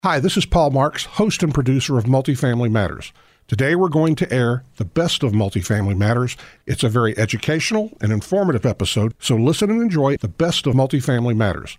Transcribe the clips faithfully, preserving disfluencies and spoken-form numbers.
Hi, this is Paul Marks, host and producer of Multifamily Matters. Today we're going to air the best of Multifamily Matters. It's a very educational and informative episode, so listen and enjoy the best of Multifamily Matters.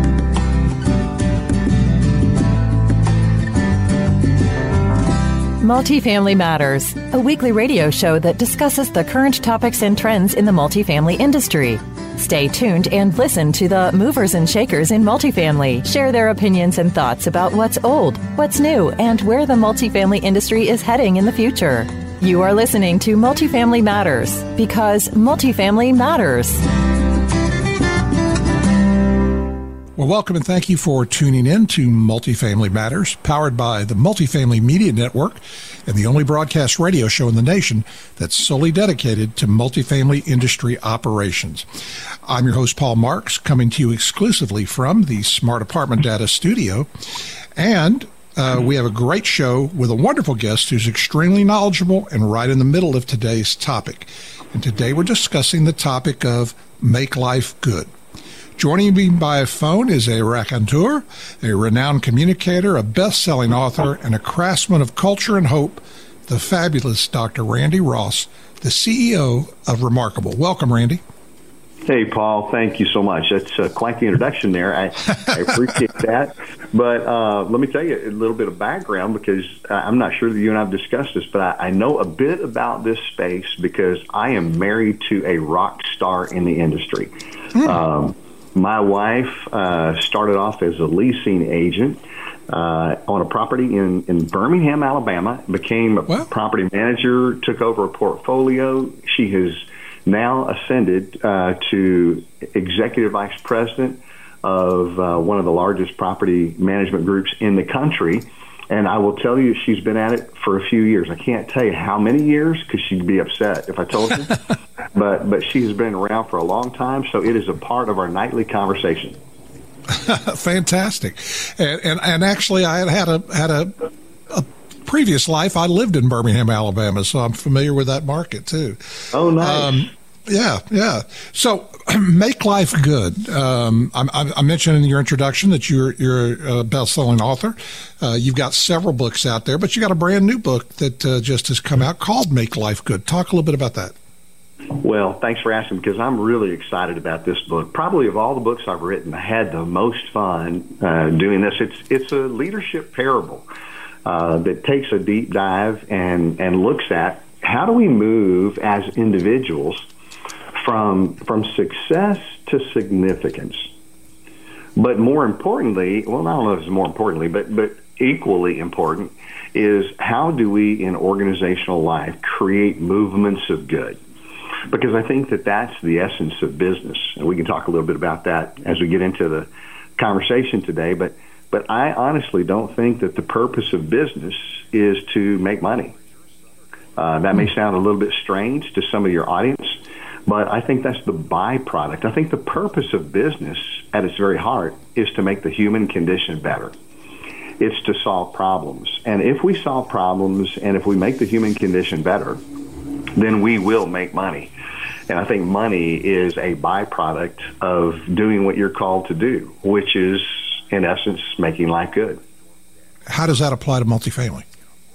Multifamily Matters, a weekly radio show that discusses the current topics and trends in the multifamily industry. Stay tuned and listen to the movers and shakers in multifamily share their opinions and thoughts about what's old, what's new, and where the multifamily industry is heading in the future. You are listening to Multifamily Matters because multifamily matters. Well, welcome and thank you for tuning in to Multifamily Matters, powered by the Multifamily Media Network and the only broadcast radio show in the nation that's solely dedicated to multifamily industry operations. I'm your host, Paul Marks, coming to you exclusively from the Smart Apartment Data Studio. And uh, we have a great show with a wonderful guest who's extremely knowledgeable and right in the middle of today's topic. And today we're discussing the topic of Make Life Good. Joining me by phone is a raconteur, a renowned communicator, a best-selling author, and a craftsman of culture and hope, the fabulous Doctor Randy Ross, the C E O of Remarkable. Welcome, Randy. Hey, Paul. Thank you so much. That's uh, quite the introduction there. I, I appreciate that. But uh, let me tell you a little bit of background because I'm not sure that you and I have discussed this, but I, I know a bit about this space because I am married to a rock star in the industry. Hmm. Um, My wife uh, started off as a leasing agent uh, on a property in, in Birmingham, Alabama, became a well. property manager, took over a portfolio. She has now ascended uh, to executive vice president of uh, one of the largest property management groups in the country. And I will tell you, she's been at it for a few years. I can't tell you how many years because she'd be upset if I told you. but but she has been around for a long time, so it is a part of our nightly conversation. Fantastic. And, and and actually, I had had a had a, a previous life. I lived in Birmingham, Alabama, so I'm familiar with that market too. Oh, nice. Um, Yeah, yeah. So, Make Life Good. Um, I, I mentioned in your introduction that you're you're a best-selling author. Uh, you've got several books out there, but you got a brand new book that uh, just has come out called Make Life Good. Talk a little bit about that. Well, thanks for asking because I'm really excited about this book. Probably of all the books I've written, I had the most fun uh, doing this. It's it's a leadership parable uh, that takes a deep dive and and looks at how do we move as individuals from from success to significance. But more importantly, well, I don't know if it's more importantly, but but equally important is how do we in organizational life create movements of good? Because I think that that's the essence of business. And we can talk a little bit about that as we get into the conversation today. But but I honestly don't think that the purpose of business is to make money. Uh, that may sound a little bit strange to some of your audience, but I think that's the byproduct. I think the purpose of business at its very heart is to make the human condition better. It's to solve problems. And if we solve problems and if we make the human condition better, then we will make money. And I think money is a byproduct of doing what you're called to do, which is, in essence, making life good. How does that apply to multifamily?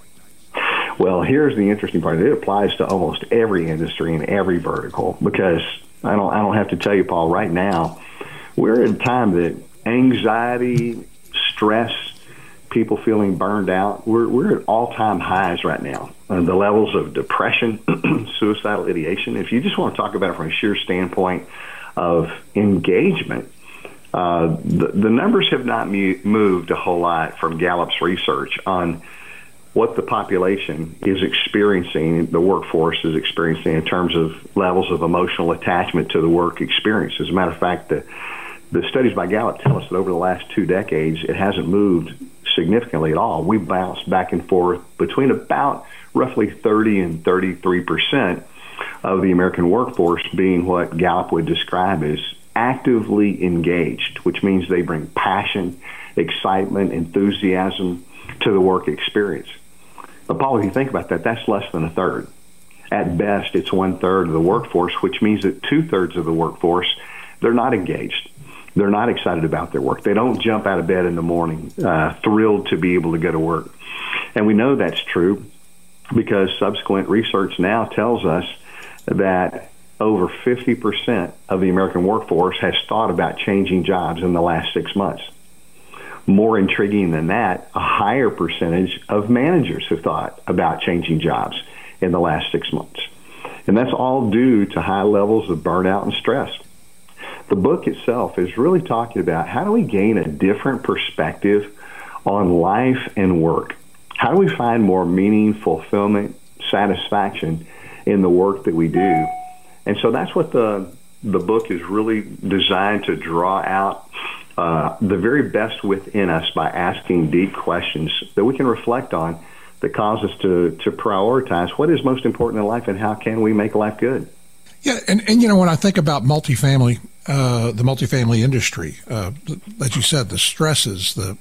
Well, here's the interesting part. It applies to almost every industry and every vertical because I don't I don't have to tell you, Paul, right now, we're at a time that anxiety, stress, people feeling burned out, we're, we're at all-time highs right now. Uh, the levels of depression, suicidal ideation, if you just want to talk about it from a sheer standpoint of engagement, uh, the, the numbers have not mu- moved a whole lot from Gallup's research on what the population is experiencing, the workforce is experiencing in terms of levels of emotional attachment to the work experience. As a matter of fact, the, the studies by Gallup tell us that over the last two decades, it hasn't moved significantly at all. We bounced back and forth between about roughly thirty and thirty-three percent of the American workforce being what Gallup would describe as actively engaged, which means they bring passion, excitement, enthusiasm to the work experience. But Paul, if you think about that, that's less than a third. At best, it's one third of the workforce, which means that two thirds of the workforce, they're not engaged. They're not excited about their work. They don't jump out of bed in the morning uh, thrilled to be able to go to work. And we know that's true because subsequent research now tells us that over fifty percent of the American workforce has thought about changing jobs in the last six months. More intriguing than that, a higher percentage of managers have thought about changing jobs in the last six months. And that's all due to high levels of burnout and stress. The book itself is really talking about how do we gain a different perspective on life and work? How do we find more meaning, fulfillment, satisfaction in the work that we do? And so that's what the the book is really designed to draw out uh, the very best within us by asking deep questions that we can reflect on that cause us to, to prioritize what is most important in life and how can we make life good. Yeah, and, and you know, when I think about multifamily, uh, the multifamily industry, uh, as you said, the stresses, the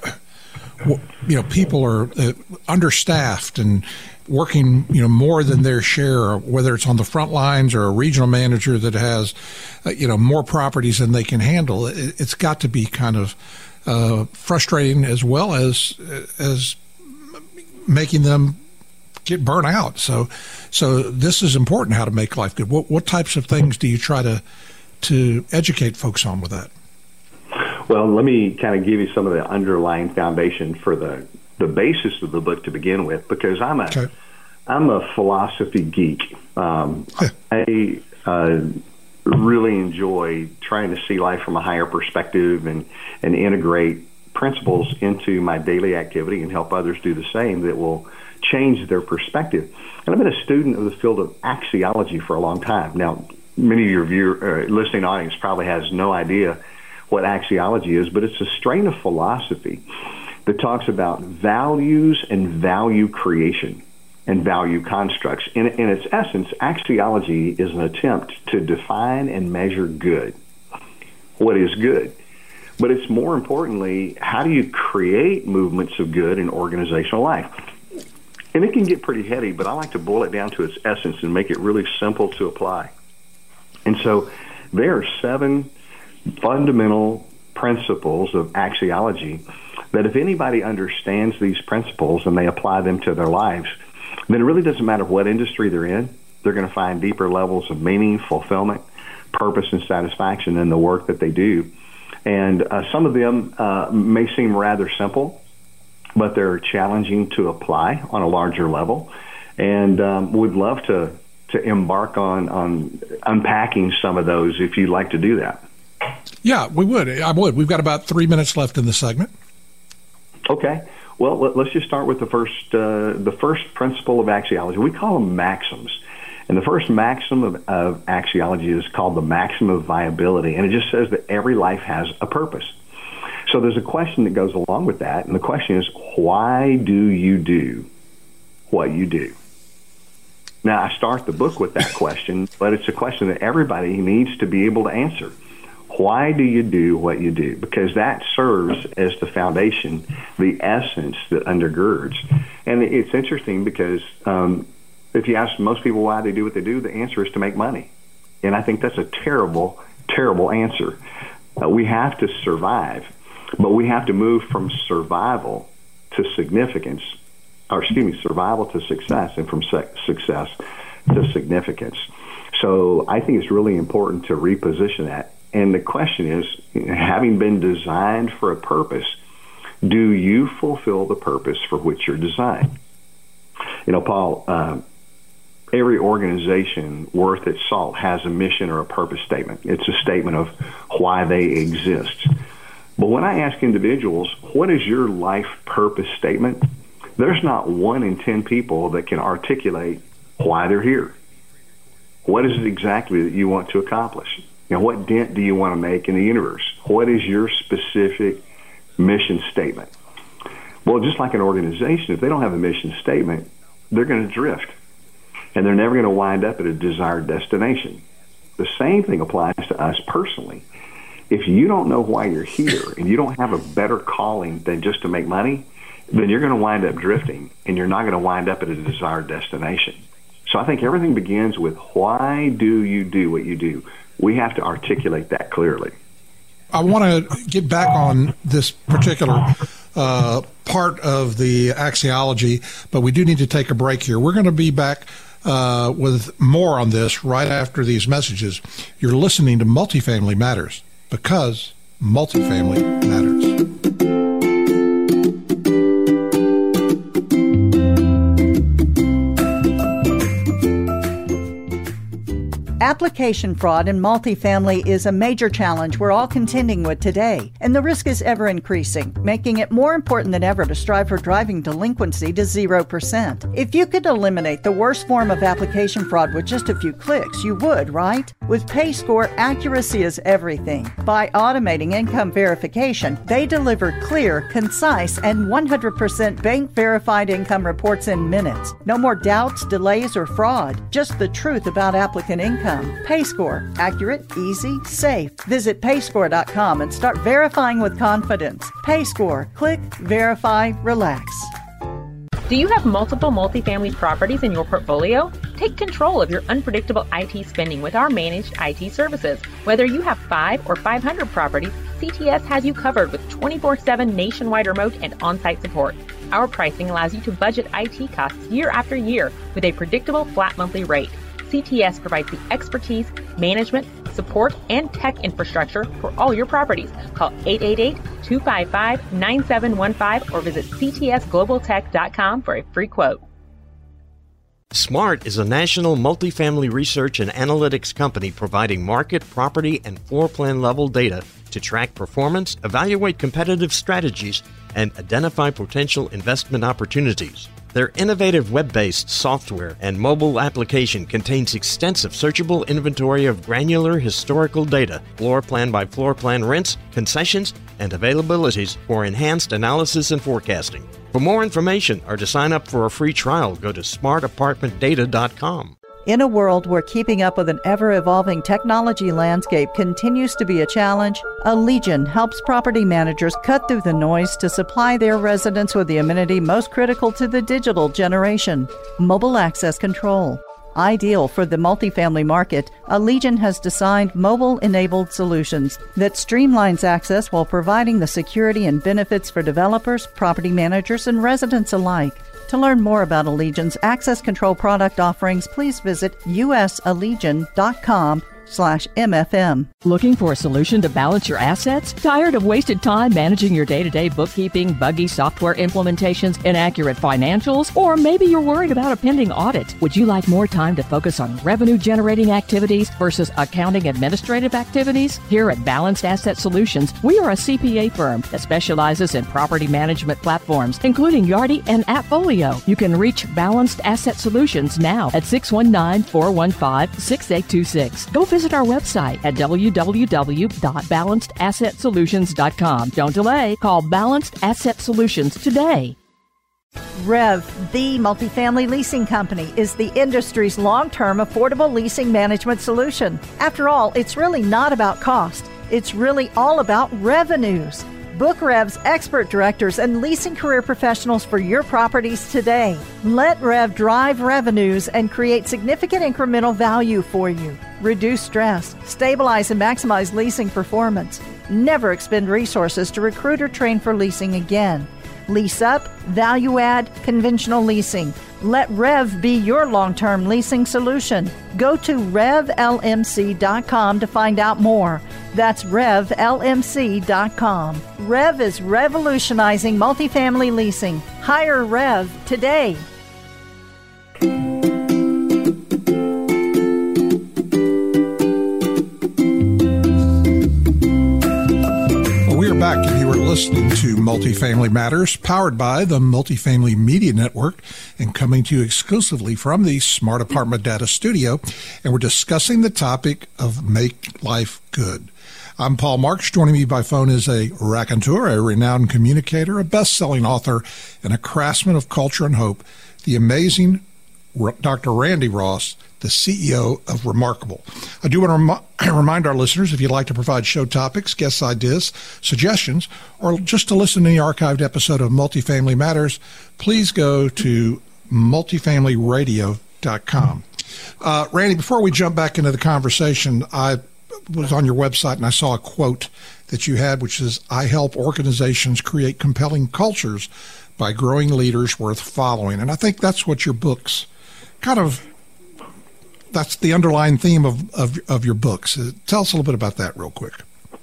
you know, people are uh, understaffed and working, you know, more than their share, whether it's on the front lines or a regional manager that has, uh, you know, more properties than they can handle. It, it's got to be kind of uh, frustrating as well as as making them get burnt out. So, so this is important, how to make life good. What, what types of things do you try to to educate folks on with that? Well, let me kind of give you some of the underlying foundation for the, the basis of the book to begin with, because I'm a okay. I'm a philosophy geek. Um, yeah. I uh, really enjoy trying to see life from a higher perspective and, and integrate principles into my daily activity and help others do the same that will change their perspective. And I've been a student of the field of axiology for a long time. Now, many of your viewer, uh, listening audience probably has no idea what axiology is, but it's a strain of philosophy that talks about values and value creation and value constructs. In, in its essence, axiology is an attempt to define and measure good. What is good? But it's more importantly, how do you create movements of good in organizational life? And it can get pretty heady, but I like to boil it down to its essence and make it really simple to apply. And so there are seven fundamental principles of axiology that if anybody understands these principles and they apply them to their lives, then it really doesn't matter what industry they're in. They're going to find deeper levels of meaning, fulfillment, purpose, and satisfaction in the work that they do. And uh, some of them uh, may seem rather simple, but they're challenging to apply on a larger level. And um, would love to to embark on, on unpacking some of those if you'd like to do that. Yeah, we would. I would. We've got about three minutes left in the segment. Okay. Well, let, let's just start with the first uh, the first principle of axiology. We call them maxims. And the first maxim of, of axiology is called the maxim of viability. And it just says that every life has a purpose. So there's a question that goes along with that. And the question is, why do you do what you do? Now, I start the book with that question, but it's a question that everybody needs to be able to answer. Why do you do what you do? Because that serves as the foundation, the essence that undergirds. And it's interesting because um, if you ask most people why they do what they do, the answer is to make money. And I think that's a terrible, terrible answer. Uh, we have to survive, but we have to move from survival to significance, or excuse me, survival to success, and from se- success to significance. So I think it's really important to reposition that. And the question is, having been designed for a purpose, do you fulfill the purpose for which you're designed? You know, Paul, uh, every organization worth its salt has a mission or a purpose statement. It's a statement of why they exist. But when I ask individuals, what is your life purpose statement? There's not one in ten people that can articulate why they're here. What is it exactly that you want to accomplish? You know, what dent do you want to make in the universe? What is your specific mission statement? Well, just like an organization, if they don't have a mission statement, they're going to drift, and they're never going to wind up at a desired destination. The same thing applies to us personally. If you don't know why you're here and you don't have a better calling than just to make money, then you're going to wind up drifting, and you're not going to wind up at a desired destination. So I think everything begins with, why do you do what you do? We have to articulate that clearly. I want to get back on this particular uh, part of the axiology, but we do need to take a break here. We're going to be back uh, with more on this right after these messages. You're listening to Multifamily Matters, because multifamily matters. Application fraud in multifamily is a major challenge we're all contending with today, and the risk is ever increasing, making it more important than ever to strive for driving delinquency to zero percent. If you could eliminate the worst form of application fraud with just a few clicks, you would, right? With PayScore, accuracy is everything. By automating income verification, they deliver clear, concise, and one hundred percent bank-verified income reports in minutes. No more doubts, delays, or fraud. Just the truth about applicant income. PayScore. Accurate, easy, safe. Visit payscore dot com and start verifying with confidence. PayScore. Click, verify, relax. Do you have multiple multifamily properties in your portfolio? Take control of your unpredictable I T spending with our managed I T services. Whether you have five or five hundred properties, C T S has you covered with twenty-four seven nationwide remote and on-site support. Our pricing allows you to budget I T costs year after year with a predictable flat monthly rate. C T S provides the expertise, management, support, and tech infrastructure for all your properties. Call eight eight eight, two five five, nine seven one five or visit c t s global tech dot com for a free quote. SMART is a national multifamily research and analytics company providing market, property, and floor plan level data to track performance, evaluate competitive strategies, and identify potential investment opportunities. Their innovative web-based software and mobile application contains extensive searchable inventory of granular historical data, floor plan by floor plan rents, concessions, and availabilities for enhanced analysis and forecasting. For more information or to sign up for a free trial, go to smart apartment data dot com. In a world where keeping up with an ever-evolving technology landscape continues to be a challenge, Allegion helps property managers cut through the noise to supply their residents with the amenity most critical to the digital generation, mobile access control. Ideal for the multifamily market, Allegion has designed mobile-enabled solutions that streamlines access while providing the security and benefits for developers, property managers, and residents alike. To learn more about Allegion's access control product offerings, please visit u s allegion dot com slash M F M. Looking for a solution to balance your assets? Tired of wasted time managing your day-to-day bookkeeping, buggy software implementations, inaccurate financials? Or maybe you're worried about a pending audit. Would you like more time to focus on revenue-generating activities versus accounting administrative activities? Here at Balanced Asset Solutions, we are a C P A firm that specializes in property management platforms, including Yardi and AppFolio. You can reach Balanced Asset Solutions now at six one nine, four one five, six eight two six. Go visit our website at w w w dot balanced asset solutions dot com. Don't delay. Call Balanced Asset Solutions today. Rev, the multifamily leasing company, is the industry's long-term affordable leasing management solution. After all, it's really not about cost. It's really all about revenues. Book Rev's expert directors and leasing career professionals for your properties today. Let Rev drive revenues and create significant incremental value for you. Reduce stress, stabilize and maximize leasing performance. Never expend resources to recruit or train for leasing again. Lease up, value add, conventional leasing. Let Rev be your long-term leasing solution. Go to rev l m c dot com to find out more. That's rev l m c dot com. Rev is revolutionizing multifamily leasing. Hire Rev today. Back, and you are listening to Multifamily Matters, powered by the Multifamily Media Network and coming to you exclusively from the Smart Apartment Data Studio. And we're discussing the topic of Make Life Good. I'm Paul Marks. Joining me by phone is a raconteur, a renowned communicator, a best-selling author, and a craftsman of culture and hope, the amazing Doctor Randy Ross, the C E O of Remarkable. I do want to rem- remind our listeners, if you'd like to provide show topics, guest ideas, suggestions, or just to listen to the archived episode of Multifamily Matters, please go to multifamily radio dot com. Uh, Randy, before we jump back into the conversation, I was on your website and I saw a quote that you had, which is, I help organizations create compelling cultures by growing leaders worth following. And I think that's what your books kind of, that's the underlying theme of, of, of your books. Uh, tell us a little bit about that real quick.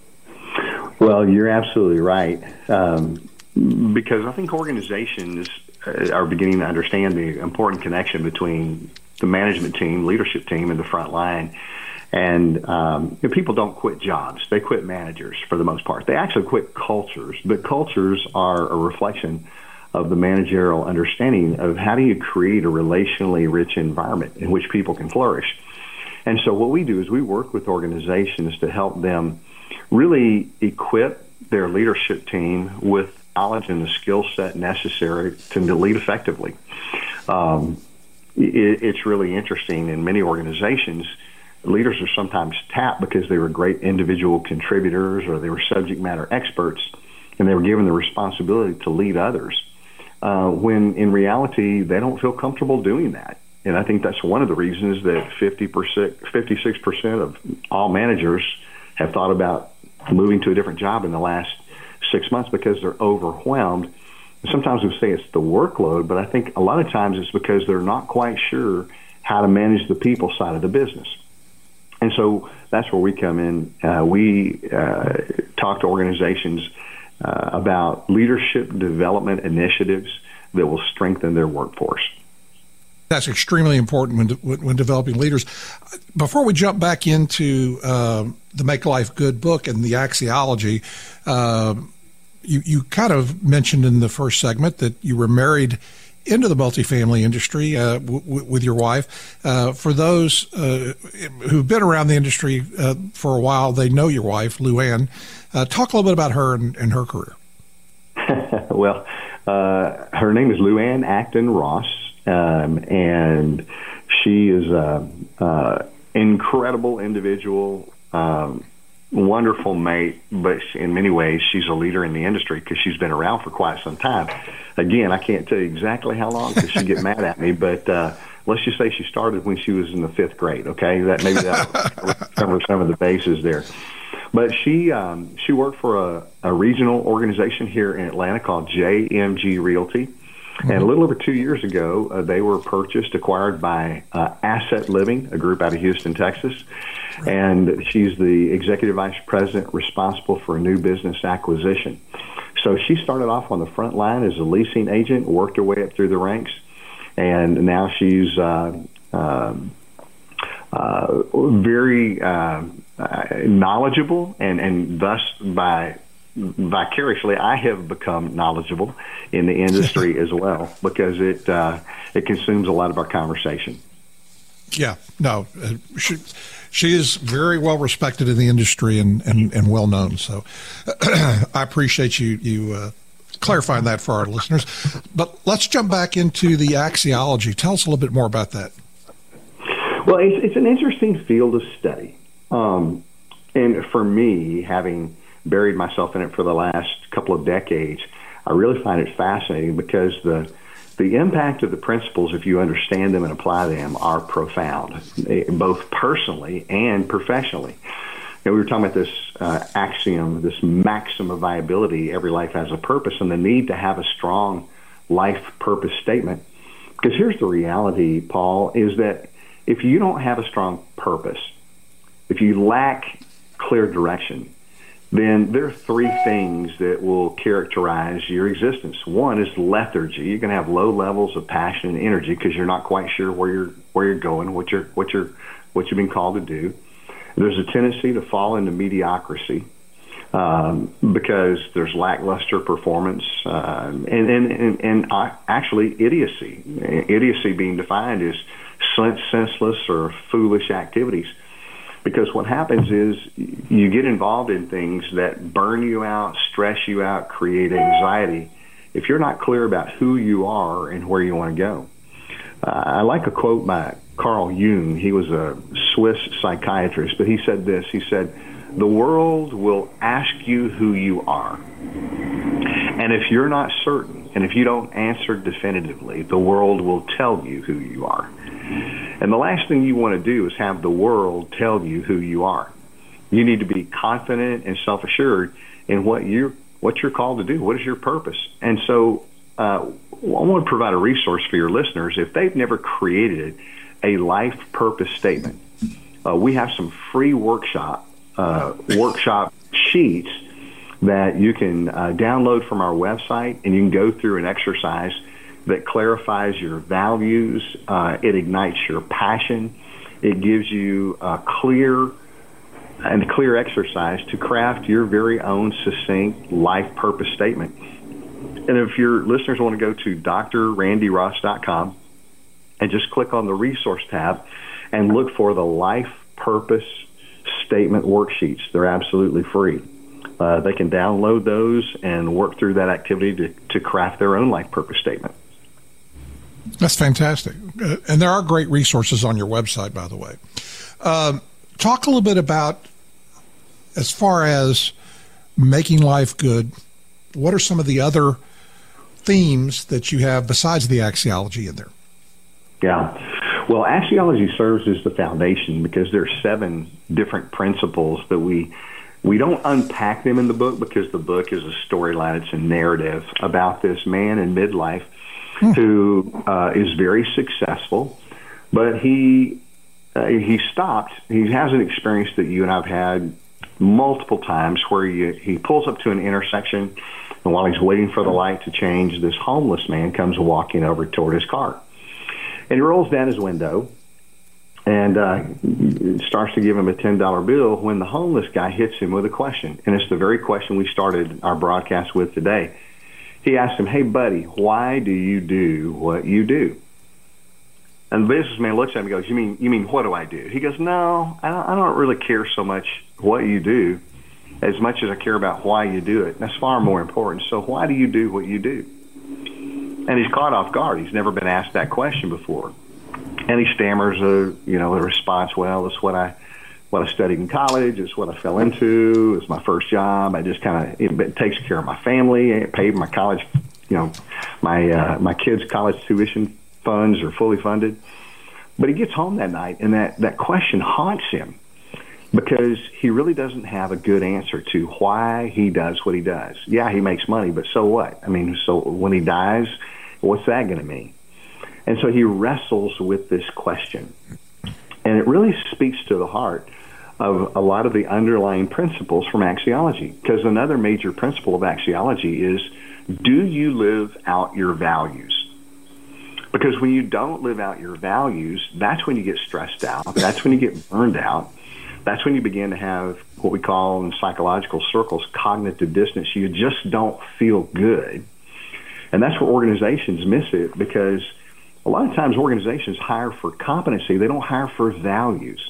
Well, you're absolutely right. Um, because I think organizations are beginning to understand the important connection between the management team, leadership team, and the front line. And um, you know, people don't quit jobs. They quit managers for the most part. They actually quit cultures, but cultures are a reflection of the managerial understanding of how do you create a relationally rich environment in which people can flourish. And so what we do is we work with organizations to help them really equip their leadership team with knowledge and the skill set necessary to lead effectively. Um, it, it's really interesting. In many organizations, leaders are sometimes tapped because they were great individual contributors or they were subject matter experts, and they were given the responsibility to lead others, uh, when in reality, they don't feel comfortable doing that. And I think that's one of the reasons that fifty percent, fifty-six percent of all managers have thought about moving to a different job in the last six months because they're overwhelmed. Sometimes we say it's the workload, but I think a lot of times it's because they're not quite sure how to manage the people side of the business. And so that's where we come in. Uh, we uh, talk to organizations uh, about leadership development initiatives that will strengthen their workforce. That's extremely important when, de- when developing leaders. Before we jump back into uh, the Make Life Good book and the axiology, uh, you, you kind of mentioned in the first segment that you were married into the multifamily industry uh, w- w- with your wife. Uh, for those uh, who've been around the industry uh, for a while, they know your wife, Lou Ann. Uh, talk a little bit about her and, and her career. Well, uh, her name is Lou Ann Acton Ross. Um, and she is an uh, incredible individual, um, wonderful mate, but in many ways she's a leader in the industry because she's been around for quite some time. Again, I can't tell you exactly how long because she'd get mad at me, but uh, let's just say she started when she was in the fifth grade, okay? That maybe that'll cover some of the bases there. But she um, she worked for a, a regional organization here in Atlanta called J M G Realty. And a little over two years ago, uh, they were purchased, acquired by uh, Asset Living, a group out of Houston, Texas. And she's the executive vice president responsible for a new business acquisition. So she started off on the front line as a leasing agent, worked her way up through the ranks, and now she's uh, uh, uh, very uh, uh, knowledgeable, and, and thus by vicariously, I have become knowledgeable in the industry as well because it uh, it consumes a lot of our conversation. Yeah, no, uh, she she is very well respected in the industry and, and, and well known. So I appreciate you you uh, clarifying that for our listeners. But let's jump back into the axiology. Tell us a little bit more about that. Well, it's, it's an interesting field of study, um, and for me, having buried myself in it for the last couple of decades, I really find it fascinating because the the impact of the principles, if you understand them and apply them, are profound, both personally and professionally. You know, we were talking about this uh, axiom, this maxim of viability, every life has a purpose, and the need to have a strong life purpose statement. Because here's the reality, Paul, is that if you don't have a strong purpose, if you lack clear direction, then there are three things that will characterize your existence. One is lethargy. You're going to have low levels of passion and energy because you're not quite sure where you're where you're going, what you're what you're what you've been called to do. There's a tendency to fall into mediocrity um, because there's lackluster performance uh, and and and, and uh, actually idiocy. Idiocy being defined as senseless or foolish activities. Because what happens is you get involved in things that burn you out, stress you out, create anxiety if you're not clear about who you are and where you want to go. Uh, I like a quote by Carl Jung. He was a Swiss psychiatrist, but he said this. He said, "The world will ask you who you are. And if you're not certain, and if you don't answer definitively, the world will tell you who you are." And the last thing you want to do is have the world tell you who you are. You need to be confident and self-assured in what you what you're called to do. What is your purpose? And so uh, I want to provide a resource for your listeners. If they've never created a life purpose statement, uh, we have some free workshop uh, workshop sheets that you can uh, download from our website, and you can go through an exercise that clarifies your values. Uh, it ignites your passion. It gives you a clear and clear exercise to craft your very own succinct life purpose statement. And if your listeners want to go to D R randy ross dot com and just click on the resource tab and look for the life purpose statement worksheets, they're absolutely free. Uh, they can download those and work through that activity to, to craft their own life purpose statement. That's fantastic. Uh, and there are great resources on your website, by the way. Um, talk a little bit about, as far as making life good, what are some of the other themes that you have besides the axiology in there? Yeah. Well, axiology serves as the foundation because there are seven different principles that we we don't unpack them in the book, because the book is a storyline. It's a narrative about this man in midlife hmm. who uh, is very successful, but he uh, he stopped. He has an experience that you and I've had multiple times where you, he pulls up to an intersection, and while he's waiting for the light to change, this homeless man comes walking over toward his car. And he rolls down his window and uh, starts to give him a ten dollar bill when the homeless guy hits him with a question. And it's the very question we started our broadcast with today. He asked him, "Hey, buddy, why do you do what you do?" And the businessman looks at him and goes, you mean, you mean what do I do? He goes, no, I don't, I don't really care so much what you do as much as I care about why you do it. That's far more important. So why do you do what you do? And he's caught off guard. He's never been asked that question before. And he stammers a, you know, a response, well, it's what I what I studied in college. It's what I fell into. It's my first job. I just kind of, it, it takes care of my family. It paid my college, you know, my uh, my kids' college tuition funds are fully funded. But he gets home that night, and that, that question haunts him because he really doesn't have a good answer to why he does what he does. Yeah, he makes money, but so what? I mean, so when he dies, what's that going to mean? And so he wrestles with this question. And it really speaks to the heart of a lot of the underlying principles from axiology, because another major principle of axiology is, do you live out your values? Because when you don't live out your values, that's when you get stressed out. That's when you get burned out. That's when you begin to have what we call in psychological circles cognitive dissonance. You just don't feel good. And that's where organizations miss it, because a lot of times organizations hire for competency. They don't hire for values.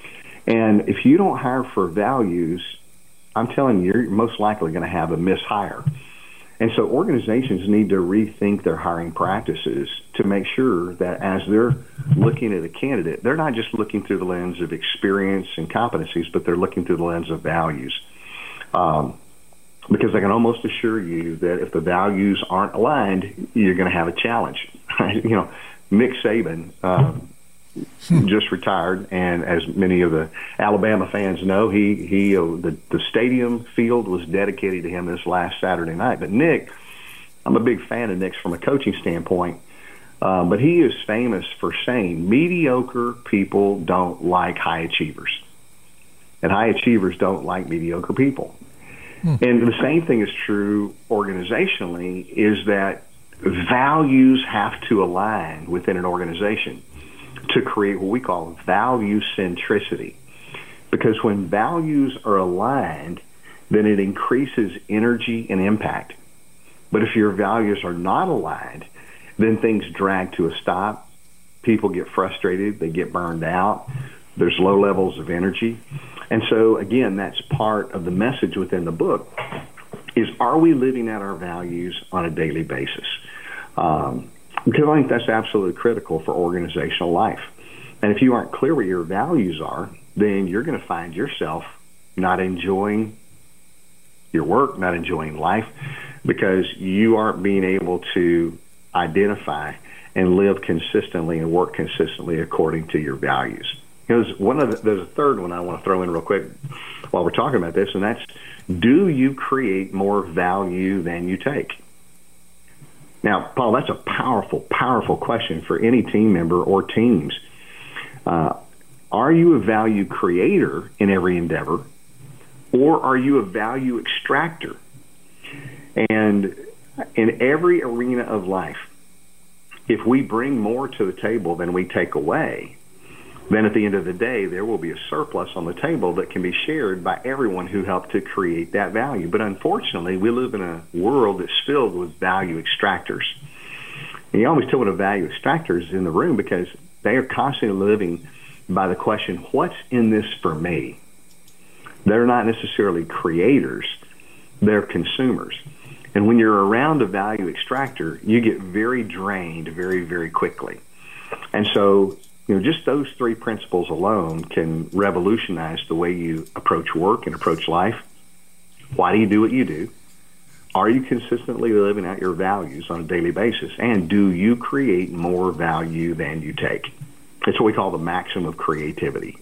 And if you don't hire for values, I'm telling you, you're most likely going to have a mishire. And so organizations need to rethink their hiring practices to make sure that as they're looking at a candidate, they're not just looking through the lens of experience and competencies, but they're looking through the lens of values. Um, because I can almost assure you that if the values aren't aligned, you're going to have a challenge. You know, Nick Saban um, just retired, and as many of the Alabama fans know, he he uh, the the stadium field was dedicated to him this last Saturday night. But Nick, I'm a big fan of Nick's from a coaching standpoint, um, but he is famous for saying mediocre people don't like high achievers, and high achievers don't like mediocre people. Hmm. And the same thing is true organizationally, is that values have to align within an organization to create what we call value centricity. Because when values are aligned, then it increases energy and impact. But if your values are not aligned, then things drag to a stop. People get frustrated. They get burned out. There's low levels of energy. And so, again, that's part of the message within the book, is are we living out our values on a daily basis? Um, because I think that's absolutely critical for organizational life. And if you aren't clear what your values are, then you're going to find yourself not enjoying your work, not enjoying life, because you aren't being able to identify and live consistently and work consistently according to your values. There's one of the, there's a third one I want to throw in real quick while we're talking about this, and that's, do you create more value than you take? Now, Paul, that's a powerful, powerful question for any team member or teams. Uh, are you a value creator in every endeavor, or are you a value extractor? And in every arena of life, if we bring more to the table than we take away, then at the end of the day, there will be a surplus on the table that can be shared by everyone who helped to create that value. But unfortunately, we live in a world that's filled with value extractors. And you always tell what a value extractor is in the room, because they are constantly living by the question, what's in this for me? They're not necessarily creators, they're consumers. And when you're around a value extractor, you get very drained very, very quickly. And so, you know, just those three principles alone can revolutionize the way you approach work and approach life. Why do you do what you do? Are you consistently living out your values on a daily basis? And do you create more value than you take? It's what we call the maximum of creativity.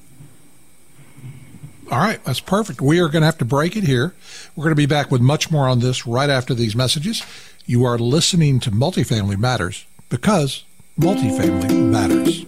All right, that's perfect. We are going to have to break it here. We're going to be back with much more on this right after these messages. You are listening to Multifamily Matters, because multifamily matters.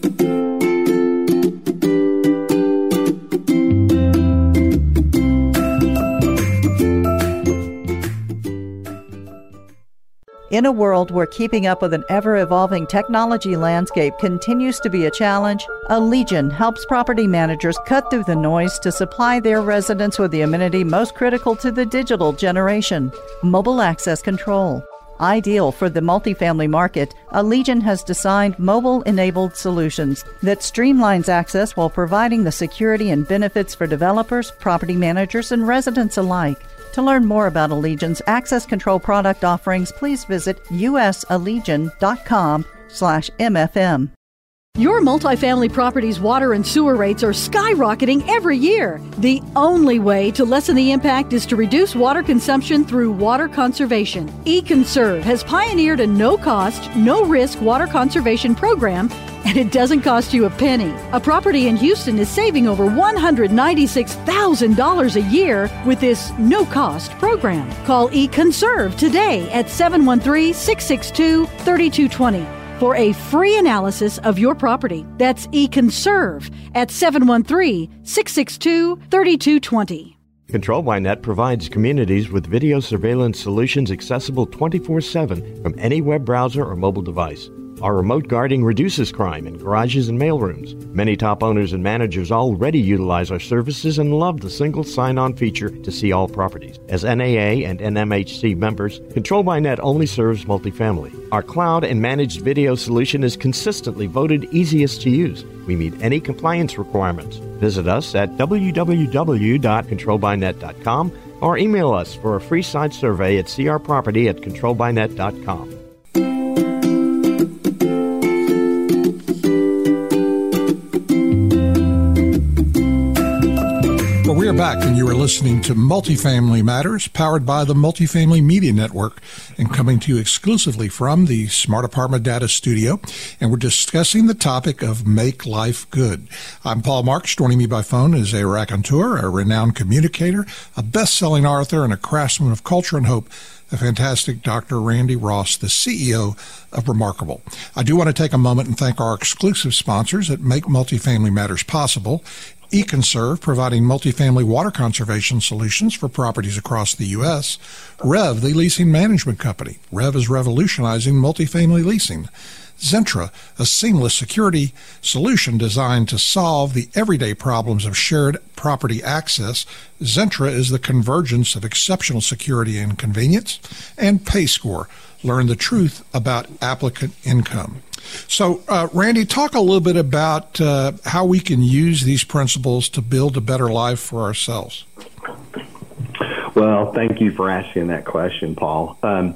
In a world where keeping up with an ever-evolving technology landscape continues to be a challenge, Allegion helps property managers cut through the noise to supply their residents with the amenity most critical to the digital generation: mobile access control. Ideal for the multifamily market, Allegion has designed mobile-enabled solutions that streamlines access while providing the security and benefits for developers, property managers, and residents alike. To learn more about Allegion's access control product offerings, please visit usallegion.com slash MFM. Your multifamily property's water and sewer rates are skyrocketing every year. The only way to lessen the impact is to reduce water consumption through water conservation. eConserve has pioneered a no-cost, no-risk water conservation program, and it doesn't cost you a penny. A property in Houston is saving over one hundred ninety-six thousand dollars a year with this no-cost program. Call eConserve today at seven one three, six six two, three two two zero. for a free analysis of your property. That's eConserve at seven one three, six six two, three two two zero. Control by Net provides communities with video surveillance solutions accessible twenty-four seven from any web browser or mobile device. Our remote guarding reduces crime in garages and mailrooms. Many top owners and managers already utilize our services and love the single sign-on feature to see all properties. As N A A and N M H C members, Control by Net only serves multifamily. Our cloud and managed video solution is consistently voted easiest to use. We meet any compliance requirements. Visit us at w w w dot control by net dot com or email us for a free site survey at c r property at control by net dot com. Well, we are back, and you are listening to Multifamily Matters, powered by the Multifamily Media Network, and coming to you exclusively from the Smart Apartment Data Studio. And we're discussing the topic of Make Life Good. I'm Paul Marks. Joining me by phone is a raconteur, a renowned communicator, a best-selling author, and a craftsman of culture and hope, the fantastic Doctor Randy Ross, the C E O of Remarkable. I do want to take a moment and thank our exclusive sponsors that make Multifamily Matters possible. eConserve, providing multifamily water conservation solutions for properties across the U S. Rev, the leasing management company. Rev is revolutionizing multifamily leasing. Zentra, a seamless security solution designed to solve the everyday problems of shared property access. Zentra is the convergence of exceptional security and convenience. And PayScore, learn the truth about applicant income. So, uh, Randy, talk a little bit about uh, how we can use these principles to build a better life for ourselves. Well, thank you for asking that question, Paul. Um,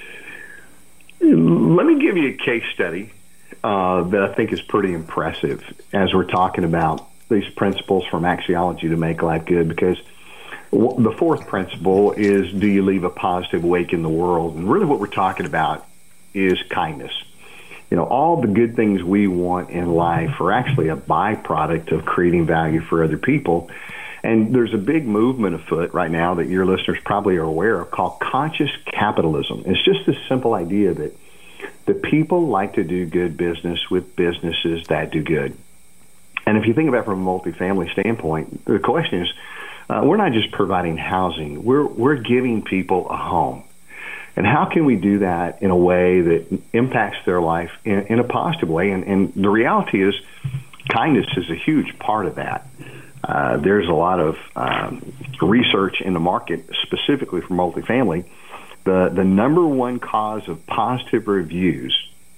let me give you a case study uh, that I think is pretty impressive as we're talking about these principles from axiology to make life good, because w- the fourth principle is, do you leave a positive wake in the world? And really what we're talking about is kindness. you know, all the good things we want in life are actually a byproduct of creating value for other people. And there's a big movement afoot right now that your listeners probably are aware of called conscious capitalism. It's just this simple idea that the people like to do good business with businesses that do good. And if you think about it from a multifamily standpoint, the question is, uh, we're not just providing housing, we're we're giving people a home. And how can we do that in a way that impacts their life in, in a positive way? And, and the reality is, kindness is a huge part of that. Uh, there's a lot of um, research in the market, specifically for multifamily. The, the number one cause of positive reviews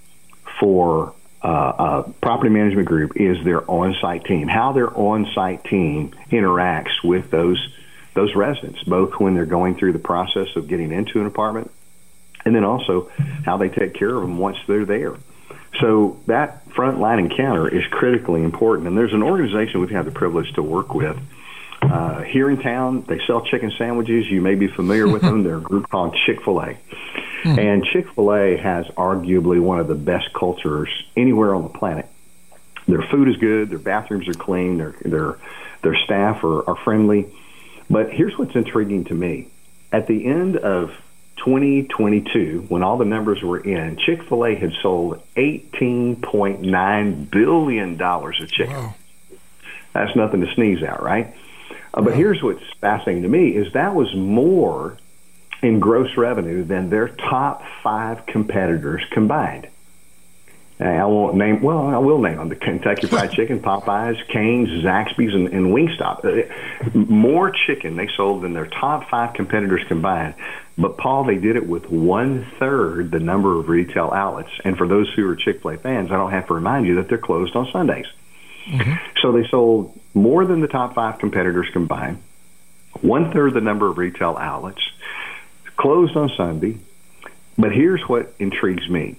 for uh, a property management group is their on-site team, how their on-site team interacts with those those residents, both when they're going through the process of getting into an apartment and then also how they take care of them once they're there. So that frontline encounter is critically important. And there's an organization we've had the privilege to work with uh, here in town. They sell chicken sandwiches. You may be familiar with them. They're a group called Chick-fil-A. Mm. And Chick-fil-A has arguably one of the best cultures anywhere on the planet. Their food is good. Their bathrooms are clean. Their their their staff are, are friendly. But here's what's intriguing to me. At the end of twenty twenty-two, when all the numbers were in, Chick-fil-A had sold eighteen point nine billion dollars of chicken. Wow. That's nothing to sneeze at, right? Uh, but wow. Here's what's fascinating to me is that was more in gross revenue than their top five competitors combined. And I won't name, well, I will name them, the Kentucky Fried Chicken, Popeyes, Cane's, Zaxby's, and, and Wingstop. More chicken they sold than their top five competitors combined. But, Paul, they did it with one-third the number of retail outlets. And for those who are Chick-fil-A fans, I don't have to remind you that they're closed on Sundays. Mm-hmm. So they sold more than the top five competitors combined, one-third the number of retail outlets, closed on Sunday. But here's what intrigues me.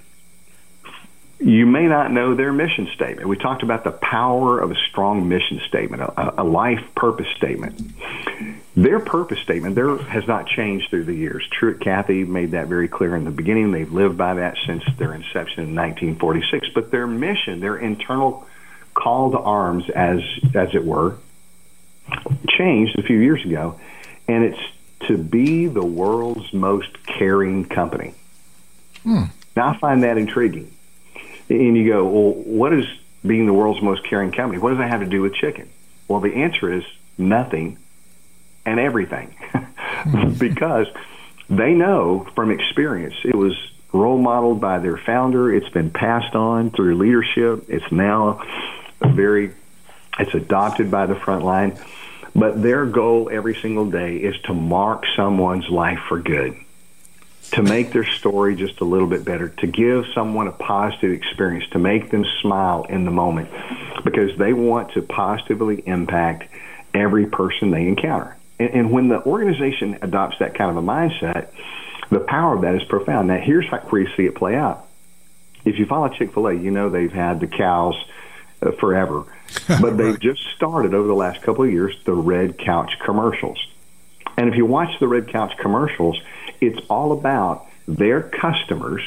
You may not know their mission statement. We talked about the power of a strong mission statement, a, a life purpose statement. Their purpose statement there has not changed through the years. Truett Cathy made that very clear in the beginning. They've lived by that since their inception in nineteen forty-six. But their mission, their internal call to arms, as as it were, changed a few years ago, and it's to be the world's most caring company. Hmm. Now, I find that intriguing. And you go, well, what is being the world's most caring company? What does that have to do with chicken? Well, the answer is nothing and everything. Because they know from experience, it was role modeled by their founder. It's been passed on through leadership. It's now a very, it's adopted by the front line. But their goal every single day is to mark someone's life for good, to make their story just a little bit better, to give someone a positive experience, to make them smile in the moment, because they want to positively impact every person they encounter. And, and when the organization adopts that kind of a mindset, the power of that is profound. Now, here's where you see it play out. If you follow Chick-fil-A, you know they've had the cows uh, forever, but they've just started over the last couple of years the Red Couch commercials. And if you watch the Red Couch commercials, it's all about their customers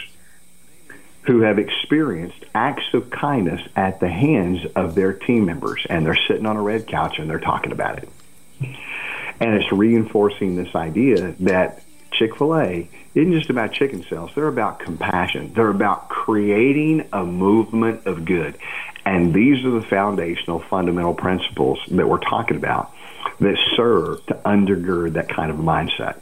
who have experienced acts of kindness at the hands of their team members, and they're sitting on a red couch and they're talking about it. And it's reinforcing this idea that Chick-fil-A isn't just about chicken sales. They're about compassion. They're about creating a movement of good. And these are the foundational, fundamental principles that we're talking about that serve to undergird that kind of a mindset.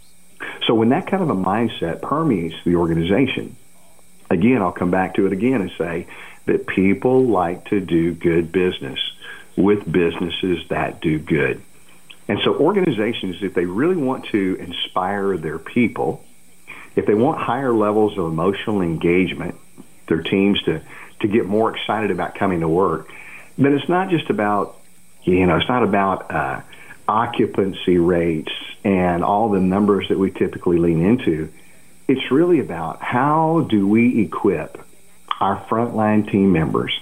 So when that kind of a mindset permeates the organization, again, I'll come back to it again and say that people like to do good business with businesses that do good. And so organizations, if they really want to inspire their people, if they want higher levels of emotional engagement, their teams to, to get more excited about coming to work, then it's not just about, you know, it's not about uh, occupancy rates and all the numbers that we typically lean into. It's really about how do we equip our frontline team members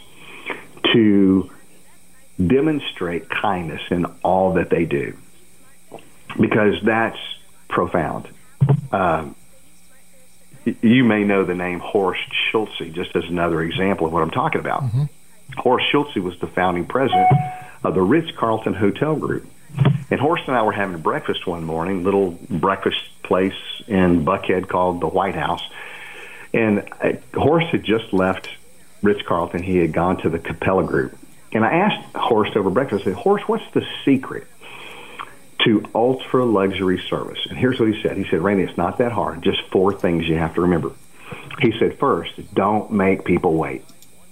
to demonstrate kindness in all that they do, because that's profound. Um, you may know the name Horst Schulze, just as another example of what I'm talking about. Mm-hmm. Horst Schulze was the founding president of the Ritz-Carlton Hotel Group. And Horst and I were having breakfast one morning, little breakfast place in Buckhead called the White House. And Horst had just left Ritz-Carlton. He had gone to the Capella Group. And I asked Horst over breakfast, I said, Horst, what's the secret to ultra-luxury service? And here's what he said. He said, Randy, it's not that hard. Just four things you have to remember. He said, first, don't make people wait.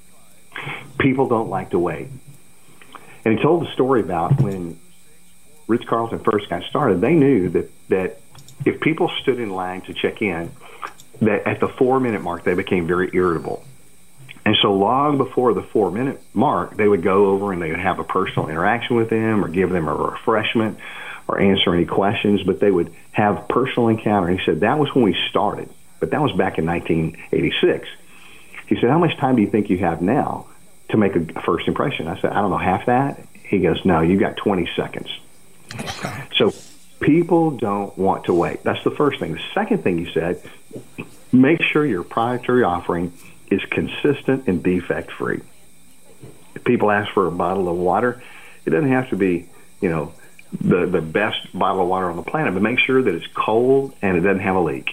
People don't like to wait. And he told the story about when Ritz-Carlton first got started, they knew that, that if people stood in line to check in, that at the four-minute mark, they became very irritable. And so long before the four-minute mark, they would go over and they would have a personal interaction with them or give them a refreshment or answer any questions, but they would have personal encounter. He said that was when we started, but that was back in nineteen eighty-six. He said, how much time do you think you have now to make a first impression? I said, I don't know, half that? He goes, no, you got twenty seconds. So people don't want to wait. That's the first thing. The second thing he said, make sure your product or your offering is consistent and defect-free. If people ask for a bottle of water, it doesn't have to be, you know, the, the best bottle of water on the planet, but make sure that it's cold and it doesn't have a leak.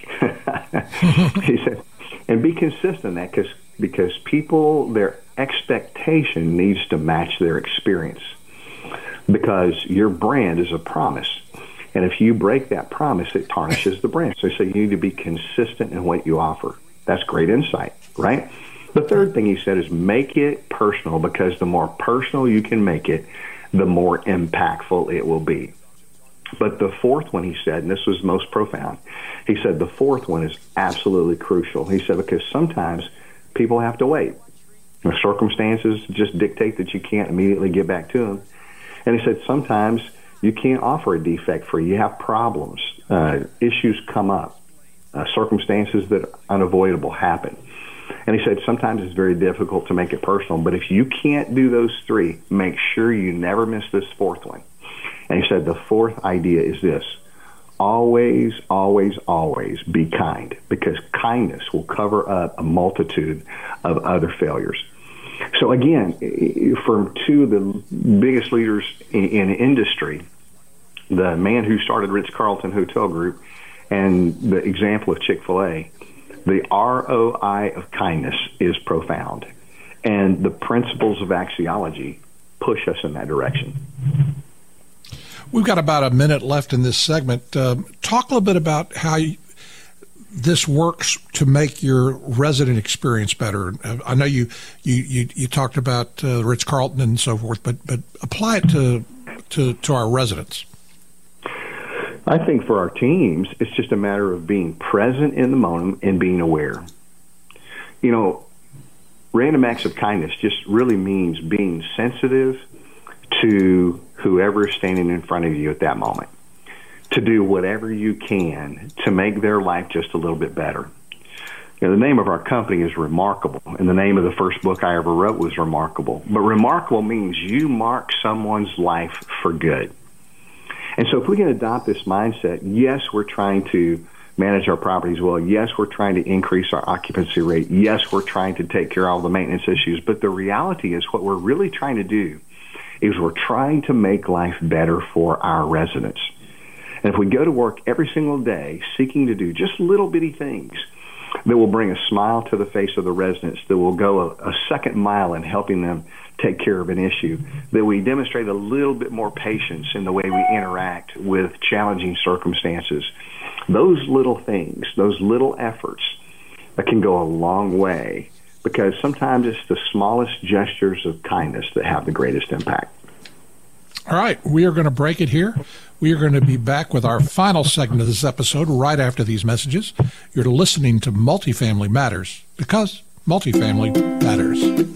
He said, and be consistent in that because because people, their expectation needs to match their experience because your brand is a promise. And if you break that promise, it tarnishes the brand. So, so you need to be consistent in what you offer. That's great insight, right? The third thing he said is make it personal because the more personal you can make it, the more impactful it will be. But the fourth one he said, and this was most profound, he said the fourth one is absolutely crucial. He said because sometimes people have to wait. The circumstances just dictate that you can't immediately get back to them. And he said sometimes you can't offer a defect-free. You have problems. Uh, issues come up. Uh, circumstances that are unavoidable happen. And he said sometimes it's very difficult to make it personal, but if you can't do those three, make sure you never miss this fourth one. And he said the fourth idea is this: always, always, always be kind, because kindness will cover up a multitude of other failures. So again, from two of the biggest leaders in, in industry, the man who started Ritz-Carlton Hotel Group and the example of Chick-fil-A, the R O I of kindness is profound. And the principles of axiology push us in that direction. We've got about a minute left in this segment. Uh, talk a little bit about how you, this works to make your resident experience better. Uh, I know you, you, you, you talked about uh, Ritz-Carlton and so forth, but, but apply it to, to, to our residents. I think for our teams, it's just a matter of being present in the moment and being aware. You know, random acts of kindness just really means being sensitive to whoever is standing in front of you at that moment, to do whatever you can to make their life just a little bit better. You know, the name of our company is Remarkable, and the name of the first book I ever wrote was Remarkable. But remarkable means you mark someone's life for good. And so if we can adopt this mindset, yes, we're trying to manage our properties well. Yes, we're trying to increase our occupancy rate. Yes, we're trying to take care of all the maintenance issues. But the reality is what we're really trying to do is we're trying to make life better for our residents. And if we go to work every single day seeking to do just little bitty things that will bring a smile to the face of the residents, that will go a, a second mile in helping them take care of an issue, that we demonstrate a little bit more patience in the way we interact with challenging circumstances. Those little things, those little efforts that can go a long way, because sometimes it's the smallest gestures of kindness that have the greatest impact. All right, we are going to break it here. We are going to be back with our final segment of this episode right after these messages. You're listening to Multifamily Matters, because multifamily matters.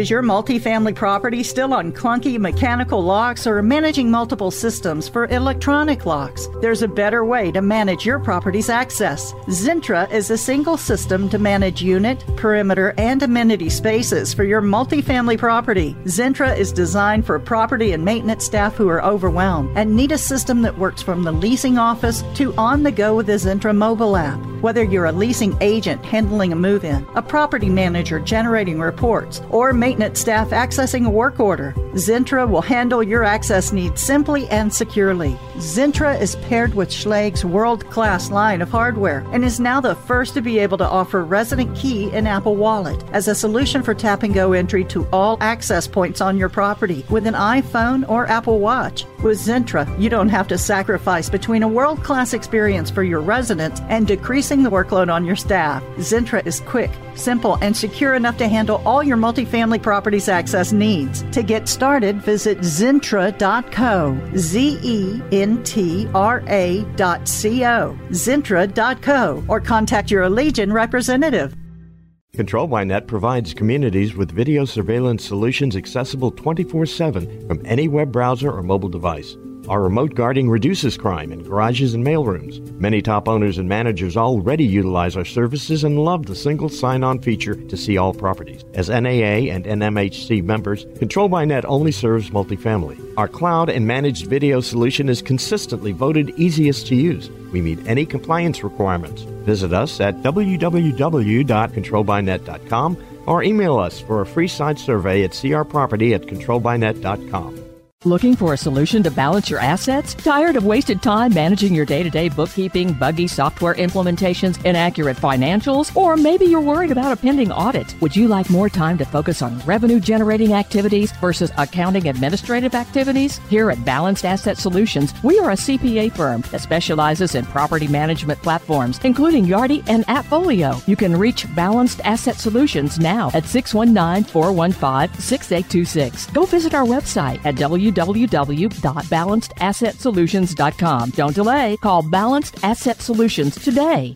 Is your multifamily property still on clunky mechanical locks or managing multiple systems for electronic locks? There's a better way to manage your property's access. Zentra is a single system to manage unit, perimeter, and amenity spaces for your multifamily property. Zentra is designed for property and maintenance staff who are overwhelmed and need a system that works from the leasing office to on the go with the Zentra mobile app. Whether you're a leasing agent handling a move-in, a property manager generating reports, or maintenance staff accessing a work order, Zentra will handle your access needs simply and securely. Zentra is paired with Schlag's world-class line of hardware and is now the first to be able to offer Resident Key in Apple Wallet as a solution for tap-and-go entry to all access points on your property with an iPhone or Apple Watch. With Zentra, you don't have to sacrifice between a world-class experience for your residents and decreasing the workload on your staff. Zentra is quick, simple, and secure enough to handle all your multifamily property's access needs. To get started, visit Zentra dot co, Z E N T R A dot C O, Zentra dot co, or contact your Allegiant representative. Control by Net provides communities with video surveillance solutions accessible twenty-four seven from any web browser or mobile device. Our remote guarding reduces crime in garages and mailrooms. Many top owners and managers already utilize our services and love the single sign-on feature to see all properties. As N A A and N M H C members, Control by Net only serves multifamily. Our cloud and managed video solution is consistently voted easiest to use. We meet any compliance requirements. Visit us at w w w dot control by net dot com or email us for a free site survey at c r property at control by net dot com. Looking for a solution to balance your assets? Tired of wasted time managing your day-to-day bookkeeping, buggy software implementations, inaccurate financials? Or maybe you're worried about a pending audit. Would you like more time to focus on revenue-generating activities versus accounting administrative activities? Here at Balanced Asset Solutions, we are a C P A firm that specializes in property management platforms, including Yardi and AppFolio. You can reach Balanced Asset Solutions now at six one nine, four one five, six eight two six. Go visit our website at w w w dot balanced asset solutions dot com. Don't delay. Call Balanced Asset Solutions today.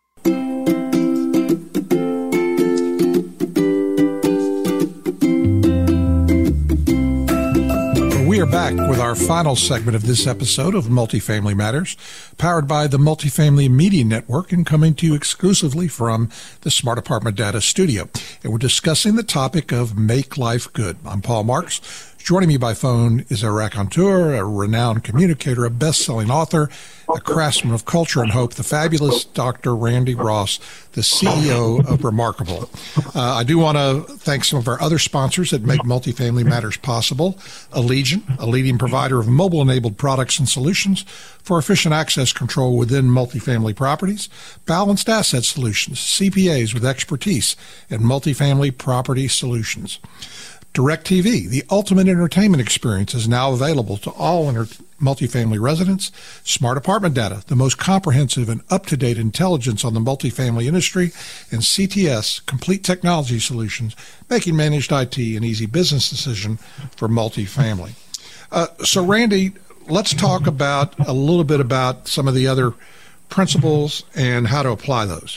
We are back with our final segment of this episode of Multifamily Matters, powered by the Multifamily Media Network and coming to you exclusively from the Smart Apartment Data Studio. And we're discussing the topic of Make Life Good. I'm Paul Marks. Joining me by phone is a raconteur, a renowned communicator, a best-selling author, a craftsman of culture and hope, the fabulous Doctor Randy Ross, the C E O of Remarkable. Uh, I do want to thank some of our other sponsors that make Multifamily Matters possible. Allegiant, a leading provider of mobile-enabled products and solutions for efficient access control within multifamily properties. Balanced Asset Solutions, C P As with expertise in multifamily property solutions. DirecTV, the ultimate entertainment experience, is now available to all inter- multifamily residents. Smart Apartment Data, the most comprehensive and up-to-date intelligence on the multifamily industry. And C T S, complete technology solutions, making managed I T an easy business decision for multifamily. Uh, so, Randy, let's talk about a little bit about some of the other principles and how to apply those.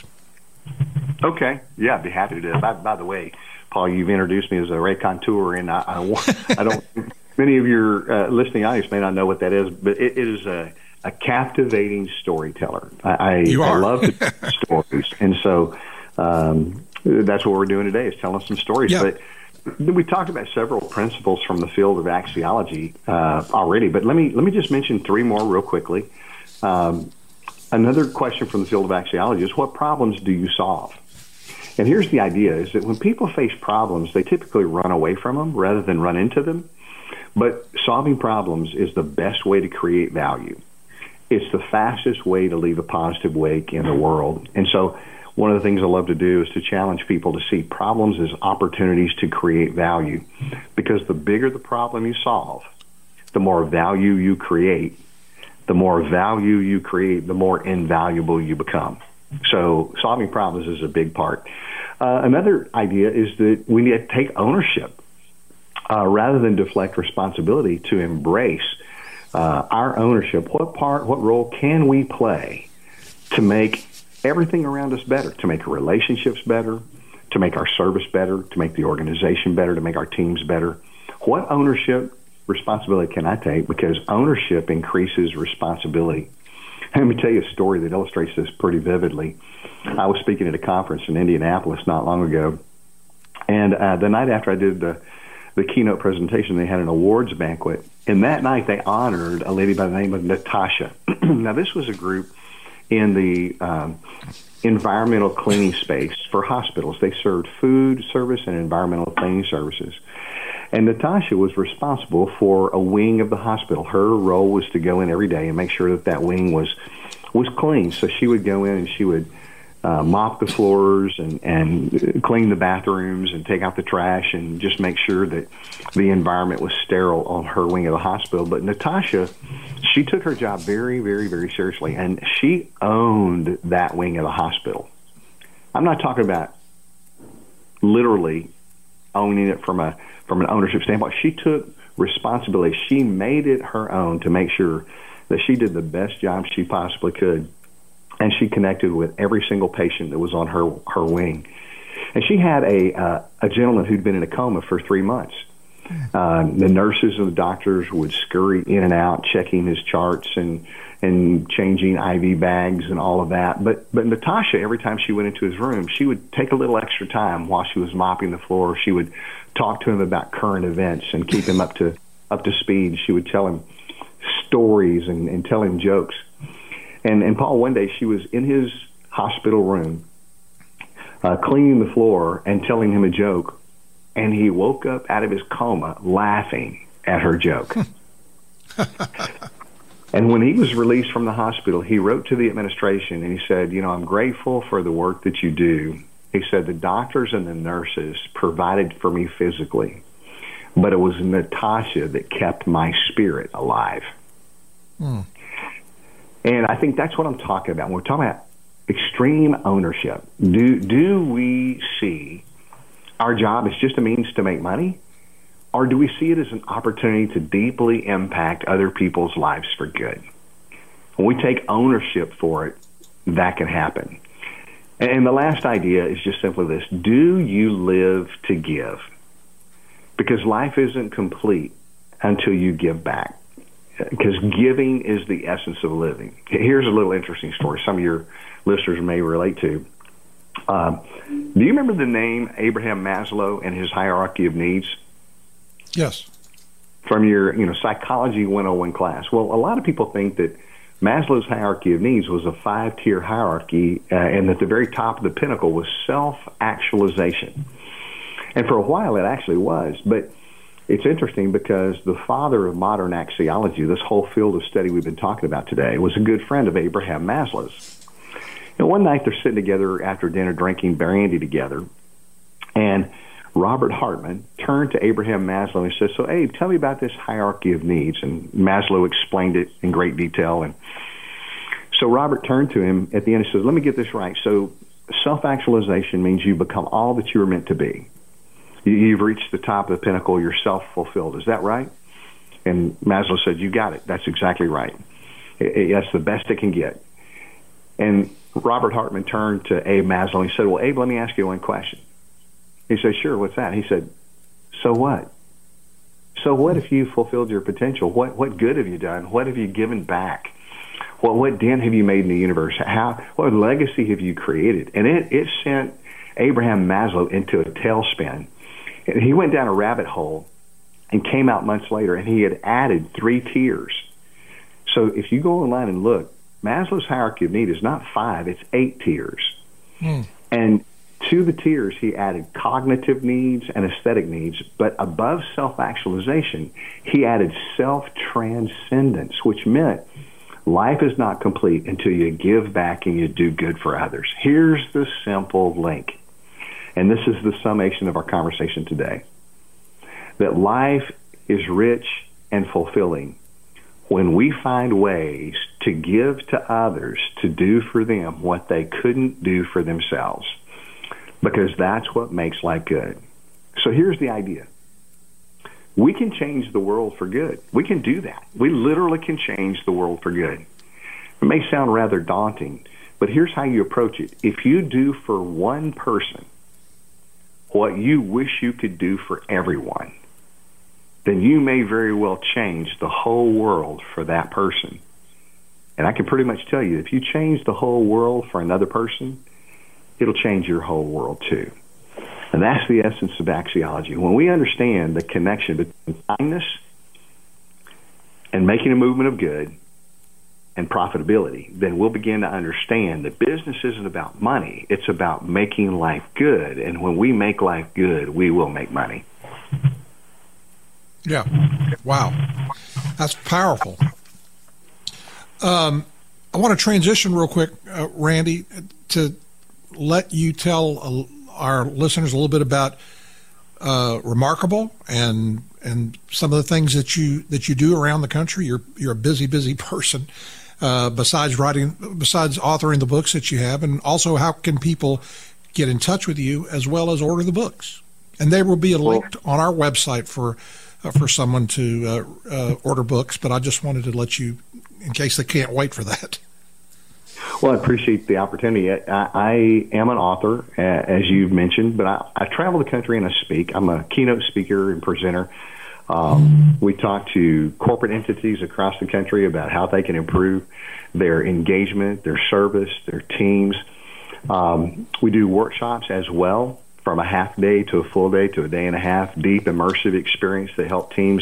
Okay. Yeah, I'd be happy to. By, by the way, Paul, you've introduced me as a raconteur, and I, I, I don't. Many of your uh, listening audience may not know what that is, but it, it is a, a captivating storyteller. I, I, you are. I love to tell stories, and so um, that's what we're doing today is telling some stories. Yeah. But we talked about several principles from the field of axiology uh, already, but let me let me just mention three more real quickly. Um, another question from the field of axiology is, what problems do you solve? And here's the idea, is that when people face problems, they typically run away from them rather than run into them. But solving problems is the best way to create value. It's the fastest way to leave a positive wake in the world. And so one of the things I love to do is to challenge people to see problems as opportunities to create value. Because the bigger the problem you solve, the more value you create. The more value you create, the more invaluable you become. So solving problems is a big part. Uh, another idea is that we need to take ownership uh, rather than deflect responsibility, to embrace uh, our ownership. What part, what role can we play to make everything around us better, to make relationships better, to make our service better, to make the organization better, to make our teams better. What ownership responsibility can I take? Because ownership increases responsibility. Let me tell you a story that illustrates this pretty vividly. I was speaking at a conference in Indianapolis not long ago, and uh, the night after I did the, the keynote presentation, they had an awards banquet, and that night they honored a lady by the name of Natasha. Now, this was a group in the um, environmental cleaning space for hospitals. They served food service and environmental cleaning services. And Natasha was responsible for a wing of the hospital. Her role was to go in every day and make sure that that wing was was clean. So she would go in and she would uh, mop the floors and, and clean the bathrooms and take out the trash and just make sure that the environment was sterile on her wing of the hospital. But Natasha, she took her job very, very, very seriously, and she owned that wing of the hospital. I'm not talking about literally owning it from a from an ownership standpoint. She took responsibility. She made it her own to make sure that she did the best job she possibly could. And she connected with every single patient that was on her, her wing. And she had a, uh, a gentleman who'd been in a coma for three months. Uh, the nurses and the doctors would scurry in and out, checking his charts and and changing I V bags and all of that. But but Natasha, every time she went into his room, she would take a little extra time while she was mopping the floor. She would talk to him about current events and keep him up to up to speed. She would tell him stories and, and tell him jokes. And and Paul, one day she was in his hospital room, uh, cleaning the floor and telling him a joke. And he woke up out of his coma laughing at her joke. And when he was released from the hospital, he wrote to the administration and he said, you know, I'm grateful for the work that you do. He said, the doctors and the nurses provided for me physically, but it was Natasha that kept my spirit alive. Hmm. And I think that's what I'm talking about. When we're talking about extreme ownership, do do we see our job is just a means to make money? Or do we see it as an opportunity to deeply impact other people's lives for good? When we take ownership for it, that can happen. And the last idea is just simply this. Do you live to give? Because life isn't complete until you give back. Because giving is the essence of living. Here's a little interesting story some of your listeners may relate to. Uh, do you remember the name Abraham Maslow and his hierarchy of needs? Yes. From your, you know, Psychology one oh one class. Well, a lot of people think that Maslow's hierarchy of needs was a five-tier hierarchy, uh, and that the very top of the pinnacle was self-actualization. And for a while, it actually was. But it's interesting because the father of modern axiology, this whole field of study we've been talking about today, was a good friend of Abraham Maslow's. And one night they're sitting together after dinner drinking brandy together, and Robert Hartman turned to Abraham Maslow and said, so, Abe, tell me about this hierarchy of needs. And Maslow explained it in great detail. And so Robert turned to him at the end and says, let me get this right. So self-actualization means you become all that you were meant to be. You've reached the top of the pinnacle. You're self-fulfilled. Is that right? And Maslow said, you got it. That's exactly right. That's the best it can get. And Robert Hartman turned to Abe Maslow and he said, well, Abe, let me ask you one question. He said, sure, what's that? He said, so what? So what if you fulfilled your potential? What what good have you done? What have you given back? What what dent have you made in the universe? How what legacy have you created? And it, it sent Abraham Maslow into a tailspin. And he went down a rabbit hole and came out months later, and he had added three tiers. So if you go online and look, Maslow's hierarchy of need is not five, it's eight tiers. Hmm. And to the tiers, he added cognitive needs and aesthetic needs, but above self-actualization, he added self-transcendence, which meant life is not complete until you give back and you do good for others. Here's the simple link, and this is the summation of our conversation today, that life is rich and fulfilling when we find ways to give to others to do for them what they couldn't do for themselves. Because that's what makes life good. So here's the idea. We can change the world for good. We can do that. We literally can change the world for good. It may sound rather daunting, but here's how you approach it. If you do for one person what you wish you could do for everyone, then you may very well change the whole world for that person. And I can pretty much tell you, if you change the whole world for another person, it'll change your whole world too. And that's the essence of axiology. When we understand the connection between kindness and making a movement of good and profitability, then we'll begin to understand that business isn't about money. It's about making life good. And when we make life good, we will make money. Yeah. Wow. That's powerful. Um, I want to transition real quick, uh, Randy, to let you tell uh, our listeners a little bit about uh, Remarkable and and some of the things that you that you do around the country. You're you're a busy, busy person. Uh, besides writing, besides authoring the books that you have, and also how can people get in touch with you as well as order the books? And there will be a link on our website for uh, for someone to uh, uh, order books. But I just wanted to let you, in case they can't wait for that. Well, I appreciate the opportunity. I, I am an author, uh, as you've mentioned, but I, I travel the country and I speak. I'm a keynote speaker and presenter. Um, we talk to corporate entities across the country about how they can improve their engagement, their service, their teams. Um, we do workshops as well, from a half day to a full day to a day and a half, deep immersive experience that help teams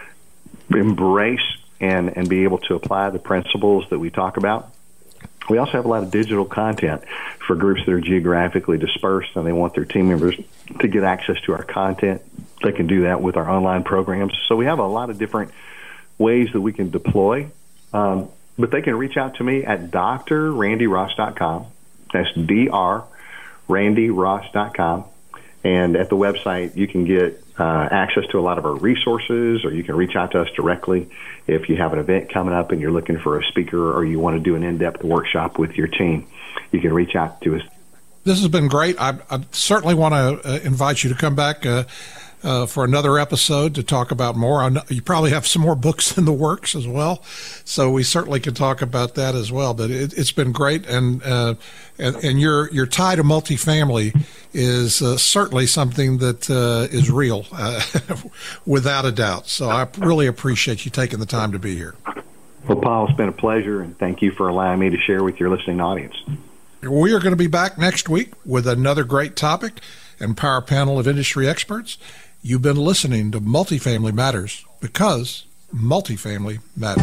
embrace and, and be able to apply the principles that we talk about. We also have a lot of digital content for groups that are geographically dispersed and they want their team members to get access to our content. They can do that with our online programs. So we have a lot of different ways that we can deploy. Um, but they can reach out to me at D R randy ross dot com. That's D R randy ross dot com. And at the website, you can get uh, access to a lot of our resources, or you can reach out to us directly if you have an event coming up and you're looking for a speaker or you want to do an in-depth workshop with your team. You can reach out to us. This has been great. I, I certainly want to uh, invite you to come back uh, uh, for another episode to talk about more. I know you probably have some more books in the works as well, so we certainly can talk about that as well. But it, it's been great, and uh, and, and your your tie to multifamily is uh, certainly something that uh, is real, uh, without a doubt. So I really appreciate you taking the time to be here. Well, Paul, it's been a pleasure, and thank you for allowing me to share with your listening audience. We are going to be back next week with another great topic and power panel of industry experts. You've been listening to Multifamily Matters, because multifamily matters.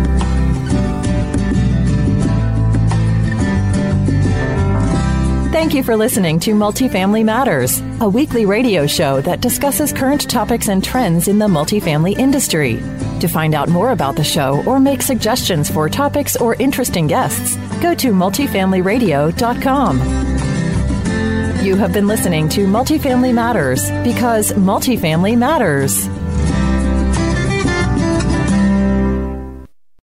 Thank you for listening to Multifamily Matters, a weekly radio show that discusses current topics and trends in the multifamily industry. To find out more about the show or make suggestions for topics or interesting guests, go to multifamily radio dot com. You have been listening to Multifamily Matters, because multifamily matters.